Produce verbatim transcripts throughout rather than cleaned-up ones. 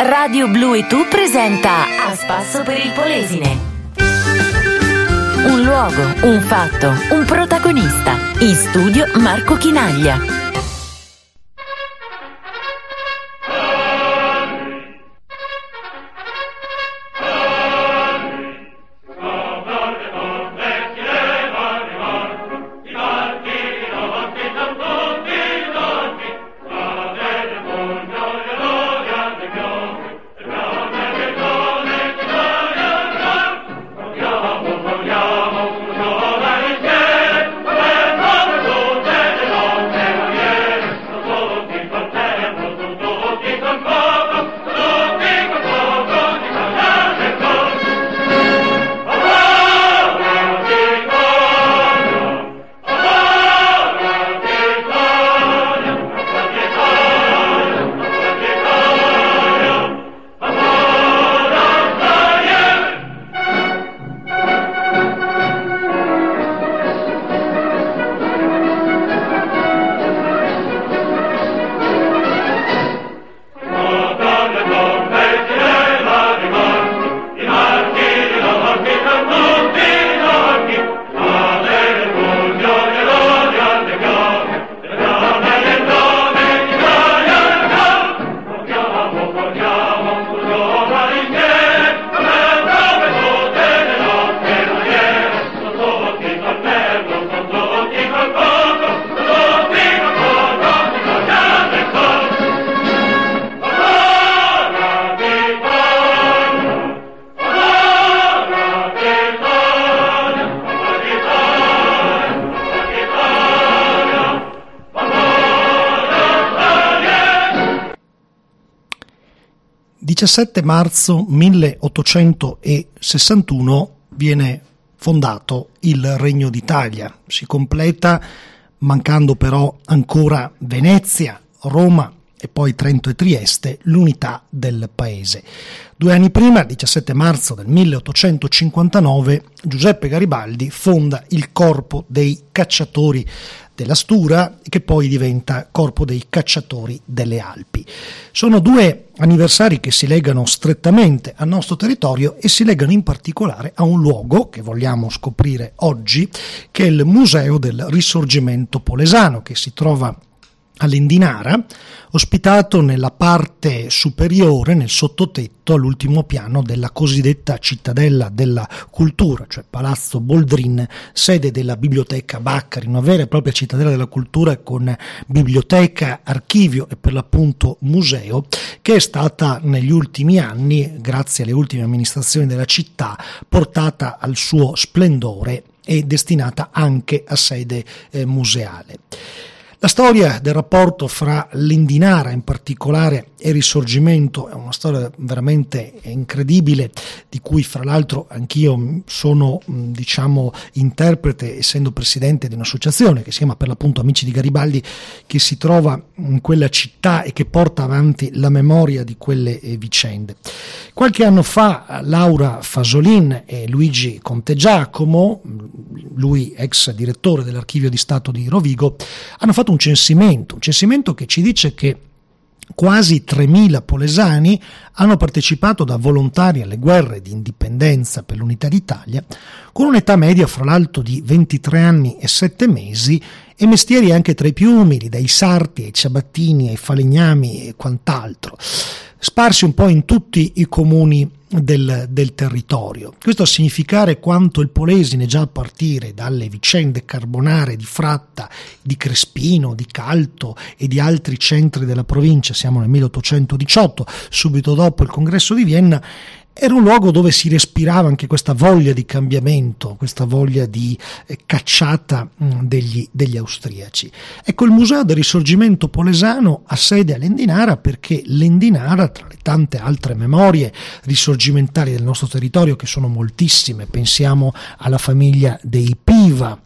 Radio Blu e Tu presenta A Spasso per il Polesine. Un luogo, un fatto, un protagonista. In studio Marco Chinaglia. diciassette marzo milleottocentosessantuno viene fondato il Regno d'Italia. Si completa, mancando però ancora Venezia, Roma e poi Trento e Trieste, l'unità del paese. Due anni prima, il diciassette marzo del milleottocentocinquantanove, Giuseppe Garibaldi fonda il Corpo dei Cacciatori della Stura, che poi diventa Corpo dei Cacciatori delle Alpi. Sono due anniversari che si legano strettamente al nostro territorio e si legano in particolare a un luogo che vogliamo scoprire oggi, che è il Museo del Risorgimento Polesano, che si trova all'Endinara, ospitato nella parte superiore, nel sottotetto, all'ultimo piano della cosiddetta Cittadella della Cultura, cioè Palazzo Boldrin, sede della Biblioteca Baccari, una vera e propria cittadella della cultura con biblioteca, archivio e per l'appunto museo, che è stata negli ultimi anni, grazie alle ultime amministrazioni della città, portata al suo splendore e destinata anche a sede eh, museale. La storia del rapporto fra l'Endinara in particolare e Risorgimento è una storia veramente incredibile, di cui fra l'altro anch'io sono diciamo interprete, essendo presidente di un'associazione che si chiama per l'appunto Amici di Garibaldi, che si trova in quella città e che porta avanti la memoria di quelle vicende. Qualche anno fa Laura Fasolin e Luigi Contegiacomo, lui ex direttore dell'Archivio di Stato di Rovigo, hanno fatto un censimento, un censimento che ci dice che quasi tremila polesani hanno partecipato da volontari alle guerre di indipendenza per l'unità d'Italia, con un'età media fra l'altro di ventitré anni e sette mesi e mestieri anche tra i più umili, dai sarti ai ciabattini ai falegnami e quant'altro, sparsi un po' in tutti i comuni del, del territorio. Questo a significare quanto il Polesine, già a partire dalle vicende carbonare di Fratta, di Crespino, di Calto e di altri centri della provincia, siamo nel milleottocentodiciotto, subito dopo il congresso di Vienna, era un luogo dove si respirava anche questa voglia di cambiamento, questa voglia di eh, cacciata mh, degli, degli austriaci. Ecco, il Museo del Risorgimento Polesano ha sede all'Endinara perché l'Endinara, tra le tante altre memorie risorgimentali del nostro territorio, che sono moltissime, pensiamo alla famiglia dei Piva,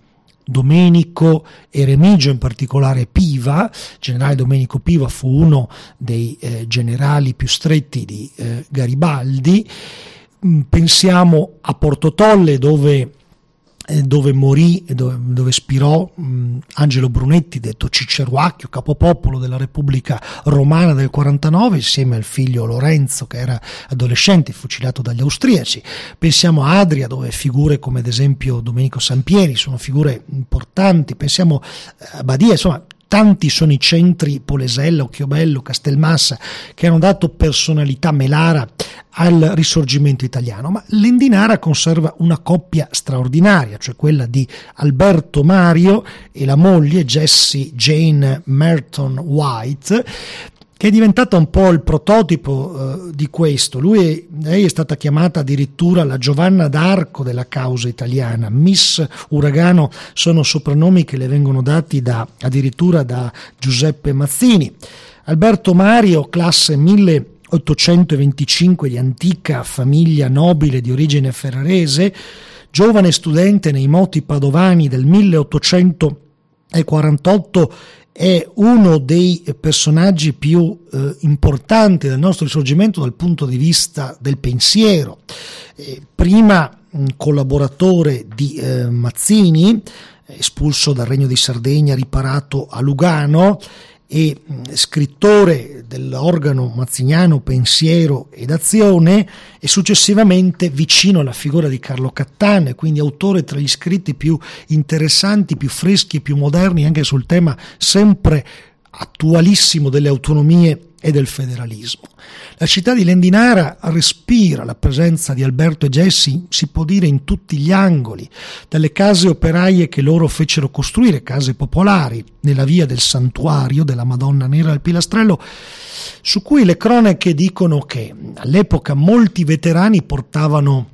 Domenico e Remigio, in particolare Piva. Generale Domenico Piva fu uno dei eh, generali più stretti di eh, Garibaldi. Pensiamo a Porto Tolle, dove dove morì, dove, dove spirò mh, Angelo Brunetti, detto Ciceruacchio, capopopolo della Repubblica Romana del quarantanove, insieme al figlio Lorenzo, che era adolescente, fucilato dagli austriaci. Pensiamo a Adria, dove figure come ad esempio Domenico Sampieri sono figure importanti. Pensiamo a Badia, insomma, tanti sono i centri, Polesella, Occhiobello, Castelmassa, che hanno dato personalità, Melara, al risorgimento italiano. Ma l'Endinara conserva una coppia straordinaria, cioè quella di Alberto Mario e la moglie Jessie Jane Merton White, che è diventata un po' il prototipo eh, di questo. Lui, lei è stata chiamata addirittura la Giovanna d'Arco della causa italiana. Miss Uragano sono soprannomi che le vengono dati da, addirittura da Giuseppe Mazzini. Alberto Mario, classe milleottocentoventicinque, di antica famiglia nobile di origine ferrarese, giovane studente nei moti padovani del milleottocentoquarantotto, è uno dei personaggi più eh, importanti del nostro risorgimento dal punto di vista del pensiero. Eh, prima un collaboratore di eh, Mazzini, espulso dal Regno di Sardegna, riparato a Lugano, e mh, scrittore dell'organo mazziniano Pensiero ed Azione, e successivamente vicino alla figura di Carlo Cattaneo, quindi autore tra gli scritti più interessanti, più freschi e più moderni anche sul tema sempre attualissimo delle autonomie e del federalismo. La città di Lendinara respira la presenza di Alberto e Jessie, si può dire, in tutti gli angoli, dalle case operaie che loro fecero costruire, case popolari, nella via del Santuario della Madonna Nera al Pilastrello, su cui le cronache dicono che all'epoca molti veterani portavano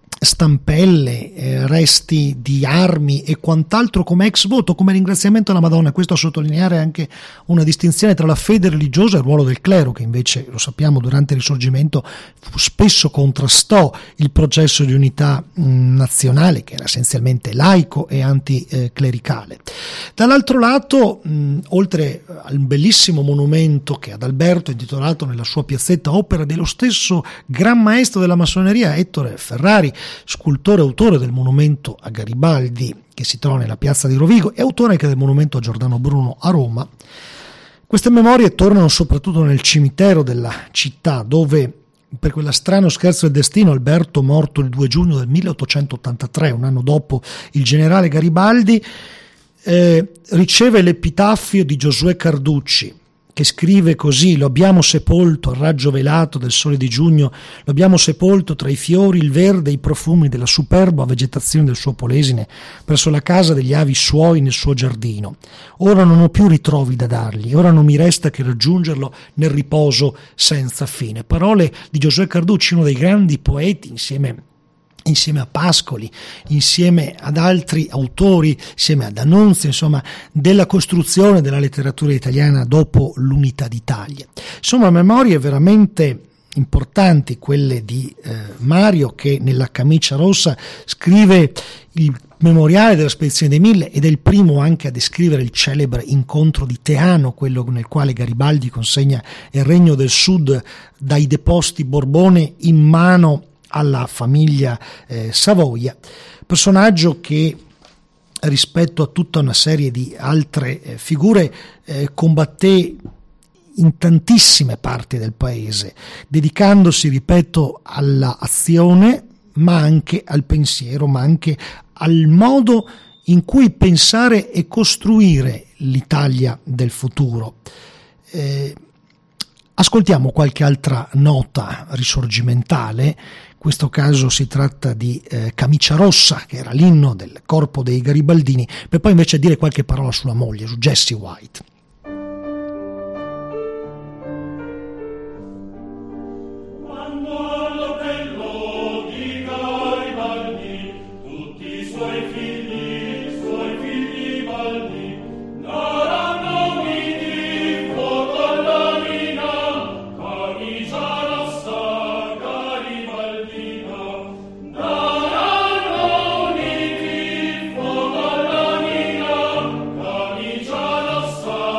stampelle, eh, resti di armi e quant'altro come ex voto, come ringraziamento alla Madonna. Questo a sottolineare anche una distinzione tra la fede religiosa e il ruolo del clero, che invece, lo sappiamo, durante il Risorgimento spesso contrastò il processo di unità mh, nazionale, che era essenzialmente laico e anticlericale. Dall'altro lato, mh, oltre al bellissimo monumento che ad Alberto è intitolato nella sua piazzetta, opera dello stesso gran maestro della massoneria Ettore Ferrari, scultore e autore del monumento a Garibaldi che si trova nella piazza di Rovigo e autore anche del monumento a Giordano Bruno a Roma. Queste memorie tornano soprattutto nel cimitero della città, dove per quello strano scherzo del destino Alberto, morto il due giugno del milleottocentottantatré, un anno dopo il generale Garibaldi, eh, riceve l'epitaffio di Giosuè Carducci, che scrive così: lo abbiamo sepolto al raggio velato del sole di giugno, lo abbiamo sepolto tra i fiori, il verde e i profumi della superba vegetazione del suo Polesine, presso la casa degli avi suoi nel suo giardino. Ora non ho più ritrovi da dargli, ora non mi resta che raggiungerlo nel riposo senza fine. Parole di Giosuè Carducci, uno dei grandi poeti, insieme insieme a Pascoli, insieme ad altri autori, insieme a D'Annunzio, insomma, della costruzione della letteratura italiana dopo l'unità d'Italia. Insomma, memorie veramente importanti quelle di eh, Mario, che nella Camicia Rossa scrive il memoriale della Spedizione dei Mille ed è il primo anche a descrivere il celebre incontro di Teano, quello nel quale Garibaldi consegna il Regno del Sud dai deposti Borbone in mano alla famiglia eh, Savoia, personaggio che rispetto a tutta una serie di altre eh, figure eh, combatté in tantissime parti del paese, dedicandosi, ripeto, all'azione, ma anche al pensiero, ma anche al modo in cui pensare e costruire l'Italia del futuro. Eh, ascoltiamo qualche altra nota risorgimentale. In questo caso si tratta di eh, Camicia Rossa, che era l'inno del corpo dei garibaldini, per poi invece dire qualche parola sulla moglie, su Jessie White. Rossa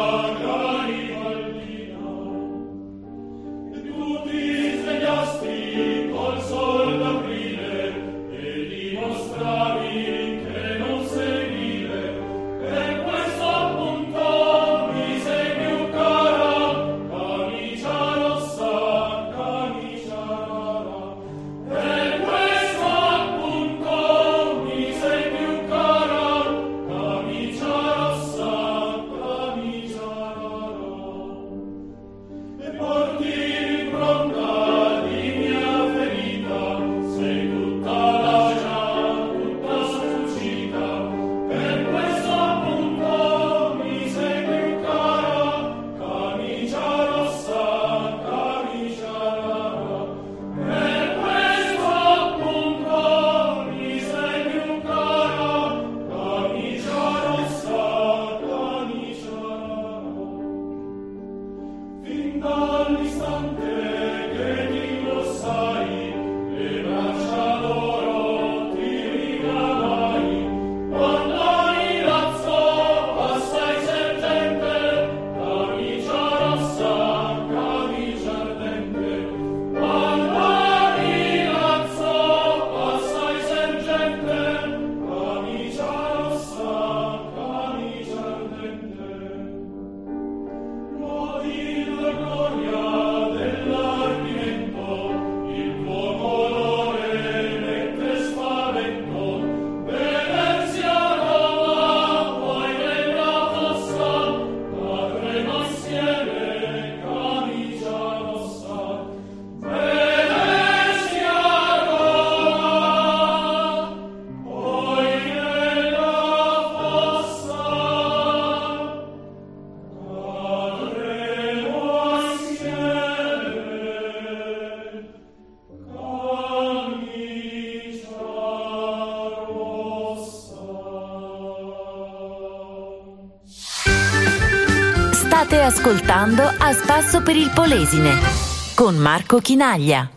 State ascoltando A Spasso per il Polesine con Marco Chinaglia.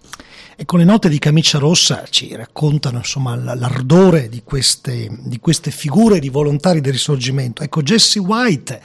E con le note di Camicia Rossa ci raccontano insomma l'ardore di queste, di queste figure di volontari del Risorgimento. Ecco, Jesse White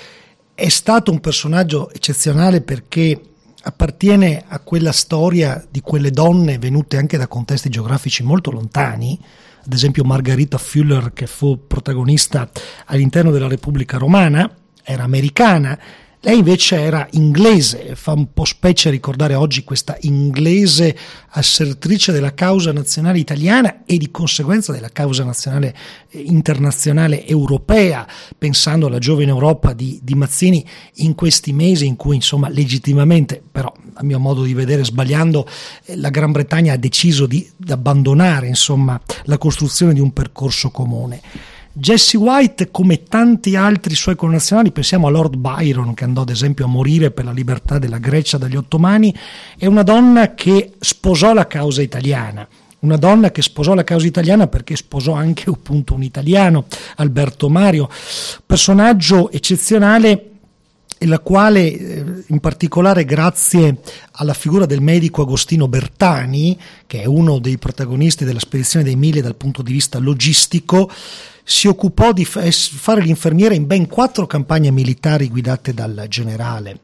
è stato un personaggio eccezionale perché appartiene a quella storia di quelle donne venute anche da contesti geografici molto lontani, ad esempio Margarita Fuller, che fu protagonista all'interno della Repubblica Romana, era americana. Lei invece era inglese, fa un po' specie ricordare oggi questa inglese assertrice della causa nazionale italiana e di conseguenza della causa nazionale internazionale europea, pensando alla giovane Europa di, di Mazzini in questi mesi in cui insomma legittimamente, però a mio modo di vedere sbagliando, la Gran Bretagna ha deciso di, di abbandonare insomma la costruzione di un percorso comune. Jesse White, come tanti altri suoi connazionali, pensiamo a Lord Byron, che andò ad esempio a morire per la libertà della Grecia dagli ottomani, è una donna che sposò la causa italiana, una donna che sposò la causa italiana perché sposò anche appunto un italiano, Alberto Mario, personaggio eccezionale, e la quale in particolare grazie alla figura del medico Agostino Bertani, che è uno dei protagonisti della spedizione dei Mille dal punto di vista logistico, si occupò di fare l'infermiera in ben quattro campagne militari guidate dal generale.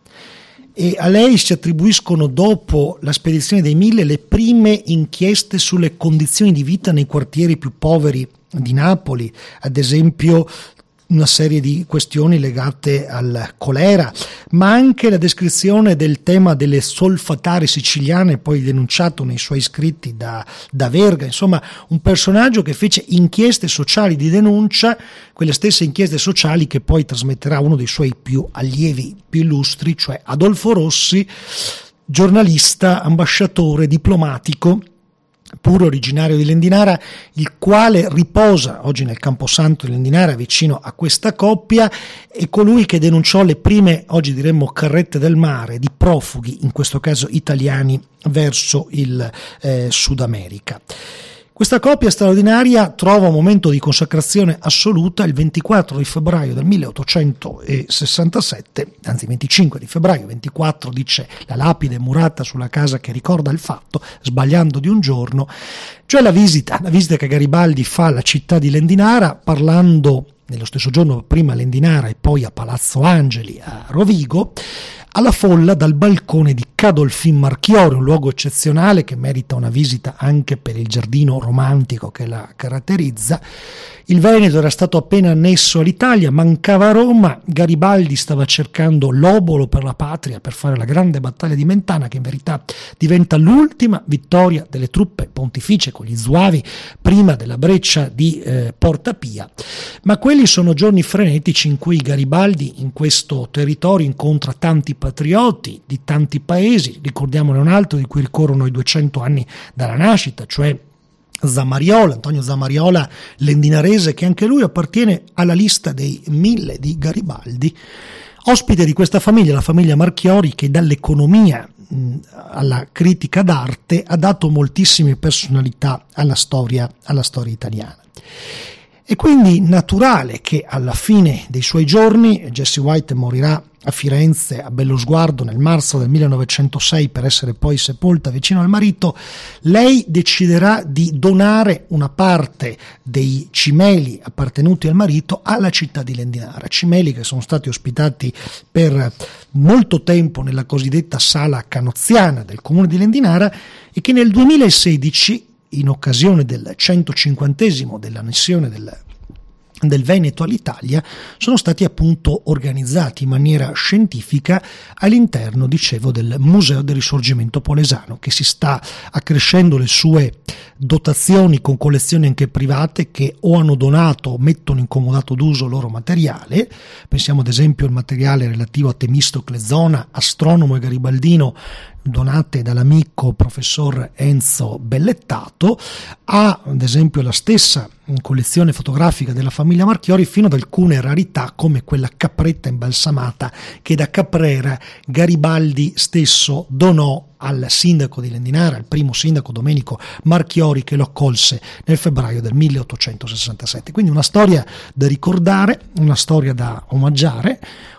E a lei si attribuiscono, dopo la spedizione dei Mille, le prime inchieste sulle condizioni di vita nei quartieri più poveri di Napoli, ad esempio una serie di questioni legate al colera, ma anche la descrizione del tema delle solfatare siciliane, poi denunciato nei suoi scritti da, da Verga. Insomma, un personaggio che fece inchieste sociali di denuncia, quelle stesse inchieste sociali che poi trasmetterà uno dei suoi più allievi, più illustri, cioè Adolfo Rossi, giornalista, ambasciatore, diplomatico, pure originario di Lendinara, il quale riposa oggi nel Camposanto di Lendinara vicino a questa coppia, e colui che denunciò le prime, oggi diremmo, carrette del mare di profughi, in questo caso italiani, verso il eh, Sud America. Questa coppia straordinaria trova un momento di consacrazione assoluta il ventiquattro di febbraio del milleottocentosessantasette, anzi venticinque di febbraio, ventiquattro dice la lapide murata sulla casa che ricorda il fatto, sbagliando di un giorno, cioè la visita, la visita che Garibaldi fa alla città di Lendinara, parlando nello stesso giorno prima a Lendinara e poi a Palazzo Angeli a Rovigo, alla folla dal balcone di Cadolfin Marchiori, un luogo eccezionale che merita una visita anche per il giardino romantico che la caratterizza. Il Veneto era stato appena annesso all'Italia, mancava Roma, Garibaldi stava cercando l'obolo per la patria per fare la grande battaglia di Mentana, che in verità diventa l'ultima vittoria delle truppe pontificie con gli Zuavi prima della breccia di eh, Porta Pia. Ma quelli sono giorni frenetici in cui Garibaldi in questo territorio incontra tanti patrioti di tanti paesi, ricordiamone un altro di cui ricorrono i duecento anni dalla nascita, cioè Zamariola, Antonio Zamariola, lendinarese, che anche lui appartiene alla lista dei Mille di Garibaldi, ospite di questa famiglia, la famiglia Marchiori, che dall'economia mh, alla critica d'arte ha dato moltissime personalità alla storia, alla storia italiana. E quindi naturale che alla fine dei suoi giorni, Jesse White morirà a Firenze a Bellosguardo nel marzo del millenovecentosei per essere poi sepolta vicino al marito, lei deciderà di donare una parte dei cimeli appartenuti al marito alla città di Lendinara, cimeli che sono stati ospitati per molto tempo nella cosiddetta sala canoziana del comune di Lendinara e che nel duemilasedici, in occasione del centocinquantesimo dell'annessione del del Veneto all'Italia, sono stati appunto organizzati in maniera scientifica all'interno, dicevo, del Museo del Risorgimento Polesano, che si sta accrescendo le sue dotazioni con collezioni anche private che o hanno donato o mettono in comodato d'uso loro materiale. Pensiamo ad esempio al materiale relativo a Temistocle Zona, astronomo e garibaldino, donate dall'amico professor Enzo Bellettato, a ad esempio la stessa collezione fotografica della famiglia Marchiori, fino ad alcune rarità come quella capretta imbalsamata che da Caprera Garibaldi stesso donò al sindaco di Lendinara, il primo sindaco Domenico Marchiori, che lo accolse nel febbraio del milleottocentosessantasette. Quindi una storia da ricordare, una storia da omaggiare,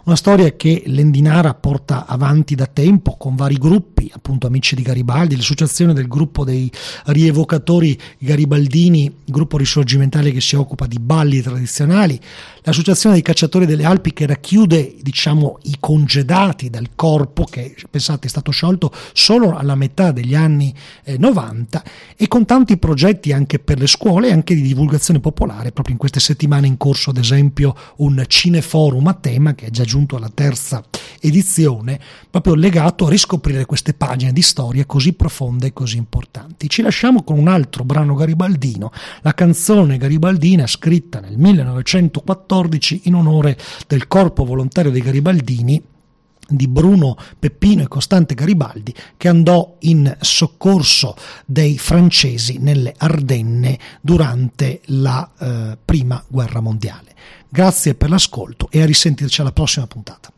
Una storia che l'Endinara porta avanti da tempo con vari gruppi, appunto Amici di Garibaldi, l'associazione del gruppo dei rievocatori garibaldini, gruppo risorgimentale che si occupa di balli tradizionali, l'associazione dei cacciatori delle Alpi che racchiude, diciamo, i congedati dal corpo, che pensate è stato sciolto solo alla metà degli anni eh, novanta, e con tanti progetti anche per le scuole e anche di divulgazione popolare. Proprio in queste settimane in corso, ad esempio, un cineforum a tema che è già giunto alla terza edizione, proprio legato a riscoprire queste pagine di storia così profonde e così importanti. Ci lasciamo con un altro brano garibaldino, la canzone garibaldina scritta nel millenovecentoquattordici in onore del Corpo Volontario dei Garibaldini di Bruno Peppino e Costante Garibaldi, che andò in soccorso dei francesi nelle Ardenne durante la eh, Prima Guerra Mondiale. Grazie per l'ascolto e a risentirci alla prossima puntata.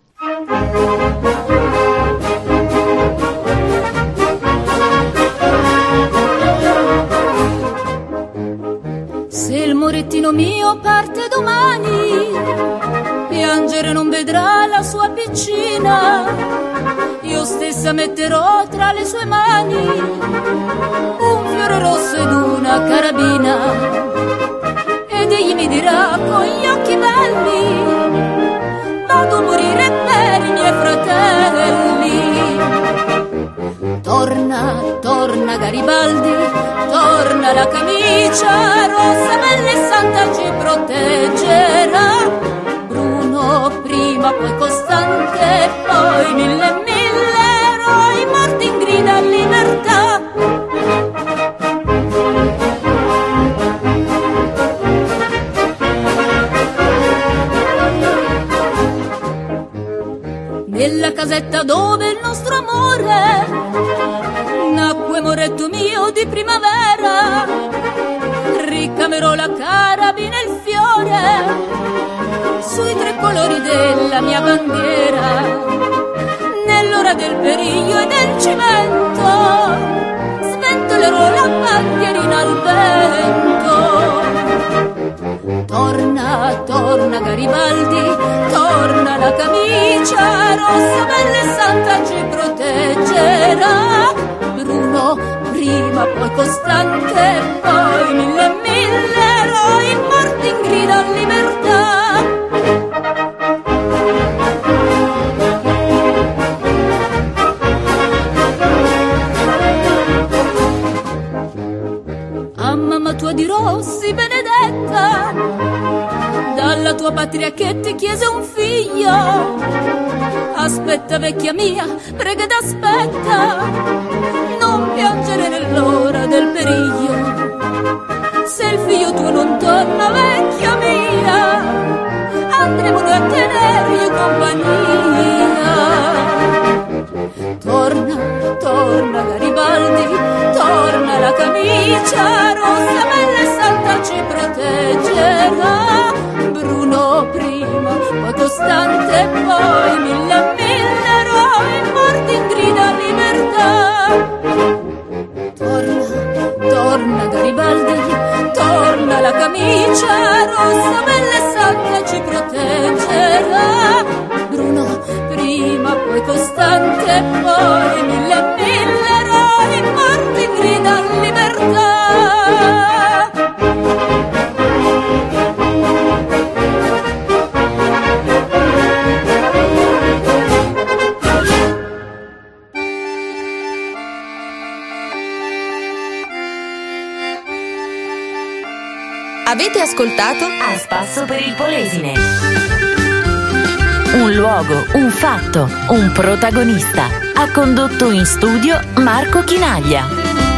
Se il morettino mio parte domani, piangere non vedrà la sua piccina. Io stessa metterò tra le sue mani un fiore rosso ed una carabina, ed egli mi dirà con gli occhi belli: vado a morire per i miei fratelli. Torna, torna Garibaldi, torna, la camicia rossa, bella e santa ci proteggerà. Bruno prima, poi Costante, poi mille e mille eroi morti in grida a libertà. Nella casetta dove il nostro amore nacque, moretto mio di primavera, ricamerò la carabina e il fiore sui tre colori della mia bandiera. Nell'ora del periglio e del cimento sventolerò la bandierina al vento. Torna, torna Garibaldi, torna, la camicia rossa, bella e santa ci proteggerà. Bruno prima, poi Costante, poi mille e mille eroi morti in grida a libertà. A mamma tua dirò: sì, benedetta, dalla tua patria che ti chiese un figlio. Aspetta, vecchia mia, prega ed aspetta, non piangere nell'ora del periglio. Se il figlio tuo non torna, vecchia mia, andremo noi a tenergli compagnia. Torna, torna Garibaldi, torna, la camicia rossa, bella e santa ci proteggerà. Bruno prima, poi Costante, poi mille e mille eroi morti in grida a libertà. Torna, torna Garibaldi, torna, la camicia rossa, bella e santa ci proteggerà. Bruno prima, poi Costante, poi mille e mille eroi morti in grida a libertà. Avete ascoltato A Spasso per il Polesine. Un luogo, un fatto, un protagonista. Ha condotto in studio Marco Chinaglia.